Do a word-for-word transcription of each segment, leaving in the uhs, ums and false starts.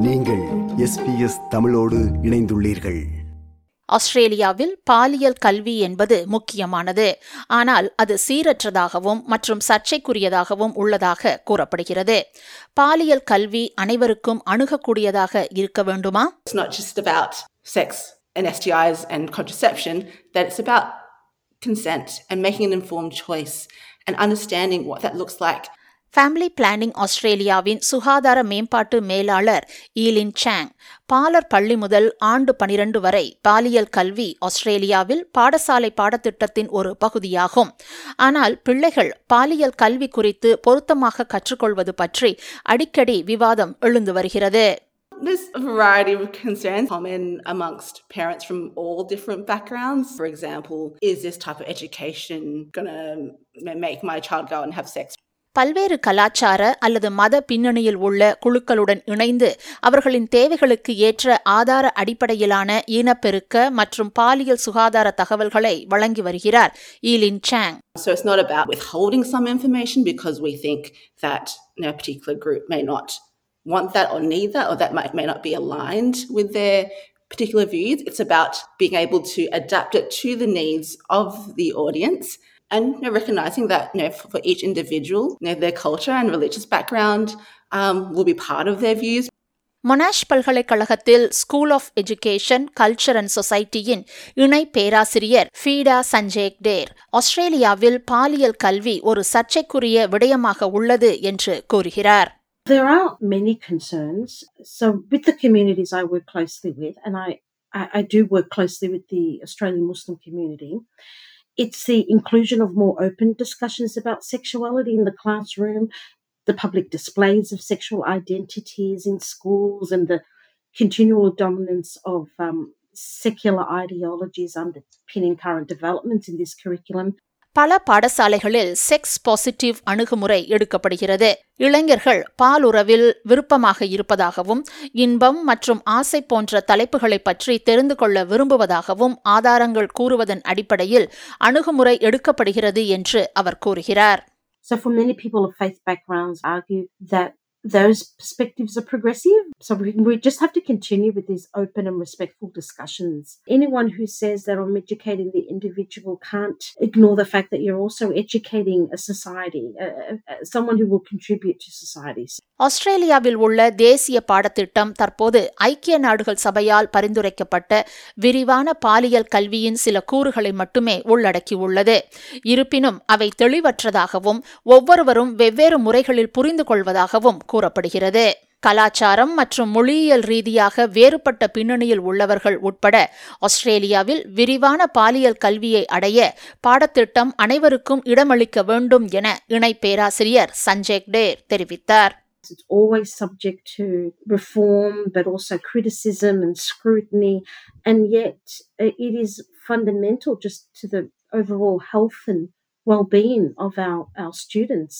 நீங்கள் S B S தமிழோடு இணைந்துள்ளீர்கள். ஆஸ்திரேலியாவில் பாலியல் கல்வி என்பது முக்கியமானது. ஆனால் அது சீரற்றதாகவும் மற்றும் சர்ச்சைக்குரியதாகவும் உள்ளதாக கூறப்படுகிறது. பாலியல் கல்வி அனைவருக்கும் அணுகக்கூடியதாக இருக்க வேண்டுமா? It's not just about sex and S T Is and contraception, that it's about consent and making an informed choice and understanding what that looks like. Family planning ஆஸ்திரேலியாவின் சுகாதார மேம்பாட்டு மேலாளர் ஈலின் சாங், பாலர் பள்ளி முதல் ஆண்டு பனிரெண்டு வரை பாலியல் கல்வி ஆஸ்திரேலியாவில் பாடசாலை பாடத்திட்டத்தின் ஒரு பகுதியாகும். ஆனால் பிள்ளைகள் பாலியல் கல்வி குறித்து பொருத்தமாக கற்றுக்கொள்வது பற்றி அடிக்கடி விவாதம் எழுந்து வருகிறது. There's a variety of concerns common amongst parents from all different backgrounds. For example, is this type of education going to make my child go and have sex? பல்வேறு கலாச்சார அல்லது மத பின்னணியில் உள்ள குழுக்களுடன் இணைந்து அவர்களின் தேவைகளுக்கு ஏற்ற ஆதார அடிப்படையிலான இனப்பெருக்க மற்றும் பாலியல் சுகாதார தகவல்களை வழங்கி வருகிறார் Eileen Chang. So it's not about withholding some information because we think that you know, a particular group may not want that or need that, or that might, may not be aligned with their particular views. It's about being able to adapt it to the needs of the audience. And you know, recognizing that you know, for each individual, you know, their culture and religious background um, will be part of their views. Monash பல்கலைக்கழகத்தில் school of education, culture and சொசைட்டியின் இணை பேராசிரியர் ஃபீடா சஞ்சேக்டேர், ஆஸ்திரேலியாவில் பாலியல் கல்வி ஒரு சர்ச்சைக்குரிய விடயமாக உள்ளது என்று கூறுகிறார். There are many concerns. So with the communities I work closely with, and I, I, I do work closely with the Australian Muslim community, it's the inclusion of more open discussions about sexuality in the classroom, the public displays of sexual identities in schools, and the continual dominance of um, secular ideologies underpinning current developments in this curriculum. பல பாடசாலைகளில் sex positive அணுகுமுறை எடுக்கப்படுகிறது. இளைஞர்கள் பாலுறவில் விருப்பமாக இருப்பதாகவும் இன்பம் மற்றும் ஆசை போன்ற தலைப்புகளை பற்றி தெரிந்து கொள்ள விரும்புவதாகவும் ஆதாரங்கள் கூறுவதன் அடிப்படையில் அணுகுமுறை எடுக்கப்படுகிறது என்று அவர் கூறுகிறார். So for many people of faith backgrounds argue that those perspectives are progressive. So we just have to continue with these open and respectful discussions. Anyone who says that I'm educating the individual can't ignore the fact that you're also educating a society, uh, uh, someone who will contribute to society. ஆஸ்திரேலியாவில் உள்ள தேசிய பாடத்திட்டம் தற்போது ஐக்கிய நாடுகள் சபையால் பரிந்துரைக்கப்பட்ட விரிவான பாலியல் கல்வியின் சில கூறுகளை மட்டுமே உள்ளடக்கியுள்ளது. இருப்பினும் அவை தெளிவற்றதாகவும் ஒவ்வொருவரும் வெவ்வேறு முறைகளில் புரிந்து கொள்வதாகவும் கூறப்படுகிறது. கலாச்சாரம் மற்றும் மொழியியல் ரீதியாக வேறுபட்ட பின்னணியில் உள்ளவர்கள் உட்பட ஆஸ்திரேலியாவில் விரிவான பாலியல் கல்வியை அடைய பாடத்திட்டம் அனைவருக்கும் இடமளிக்க வேண்டும் என இணை பேராசிரியர் சஞ்சேக்டேர் தெரிவித்தார். It's always subject to reform, but also criticism and scrutiny, and yet it is fundamental just to the overall health and well-being of our, our students.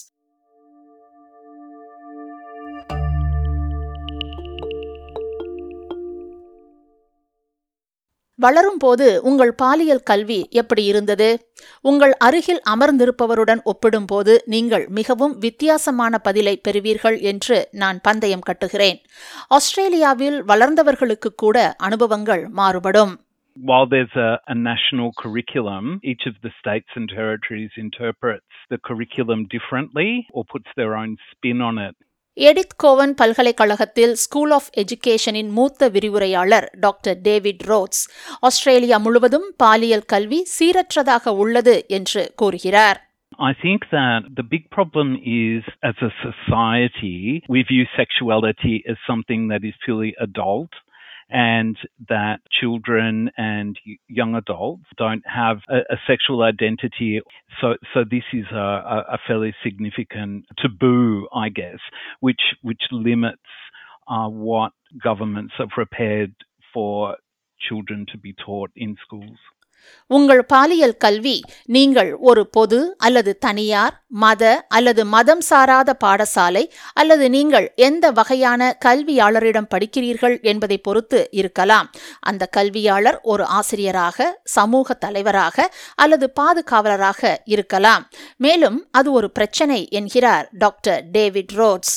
வளரும்போது உங்கள் பாலியல் கல்வி எப்படி இருந்தது? உங்கள் அருகில் அமர்ந்திருப்பவருடன் ஒப்பிடும்போது நீங்கள் மிகவும் வித்தியாசமான பதிலை பெறுவீர்கள் என்று நான் பந்தயம் கட்டுகிறேன். ஆஸ்திரேலியாவில் வளர்ந்தவர்களுக்கு கூட அனுபவங்கள் மாறுபடும். While there's a, a national curriculum, each of the states and territories interprets the curriculum differently or puts their own spin on it. எடித் கோவன் பல்கலைக்கழகத்தில் ஸ்கூல் ஆஃப் எஜுகேஷனின் மூத்த விரிவுரையாளர் டாக்டர் டேவிட் ரோட்ஸ், ஆஸ்திரேலியா முழுவதும் பாலியல் கல்வி சீரற்றதாக உள்ளது என்று கூறுகிறார். I think that the big problem is, as a society, we view sexuality as something that is purely adult, and that children and young adults don't have a, a sexual identity. So so this is a, a fairly significant taboo, I guess, which which limits uh, what governments are prepared for children to be taught in schools. உங்கள் பாலியல் கல்வி நீங்கள் ஒரு பொது அல்லது தனியார், மத அல்லது மதம் சாராத பாடசாலை அல்லது நீங்கள் எந்த வகையான கல்வியாளரிடம் படிக்கிறீர்கள் என்பதை பொறுத்து இருக்கலாம். அந்த கல்வியாளர் ஒரு ஆசிரியராக, சமூக தலைவராக அல்லது பாதுகாவலராக இருக்கலாம். மேலும் அது ஒரு பிரச்சனை என்கிறார் doctor David Rhodes.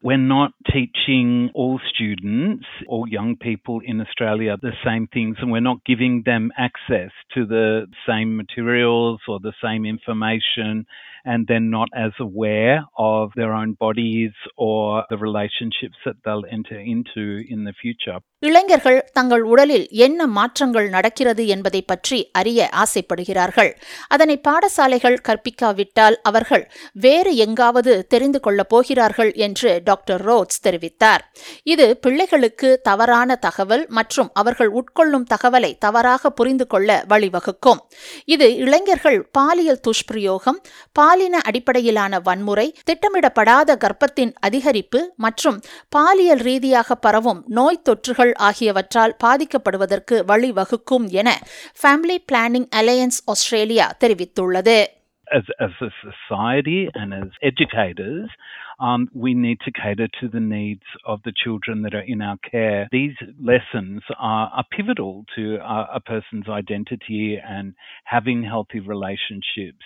we're not teaching all students, all young people in Australia, the same things, and we're not giving them access to the same materials or the same information, and they're not as aware of their own bodies or the relationships that they'll enter into in the future. இளைஞர்கள் தங்கள் உடலில் என்ன மாற்றங்கள் நடக்கிறது என்பதை பற்றி அறிய ஆசைப்படுகிறார்கள். அதனை பாடசாலைகள் கற்பிக்காவிட்டால் அவர்கள் வேறு எங்காவது தெரிந்து கொள்ளப் போகிறார்கள் என்று டாக்டர் ரோட்ஸ் தெரிவித்தார். இது பிள்ளைகளுக்கு தவறான தகவல் மற்றும் அவர்கள் உட்கொள்ளும் தகவலை தவறாக புரிந்து கொள்ள வழிவகுக்கும். இது இளைஞர்கள் பாலியல் துஷ்பிரயோகம், பாலின அடிப்படையிலான வன்முறை, திட்டமிடப்படாத கர்ப்பத்தின் அதிகரிப்பு மற்றும் பாலியல் ரீதியாக பரவும் நோய் தொற்றுகள் ஆகியவற்றால் பாதிக்கப்படுவதற்கு வழிவகுக்கும் என ஃபேமிலி பிளானிங் அலையன்ஸ் ஆஸ்திரேலியா தெரிவித்துள்ளது. As, as a society and as educators, um, we need to cater to the needs of the children that are in our care. These lessons are, are pivotal to a, a person's identity and having healthy relationships.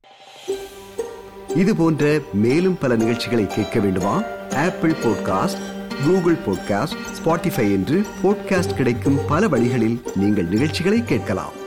இது போன்ற மேலும் பல நிகழ்ச்சிகளை கேட்க வேண்டுமா? Apple podcast, Google podcast, Spotify என்று podcast கிடைக்கும் பல வழிகளில் நீங்கள் நிகழ்ச்சிகளை கேட்கலாம்.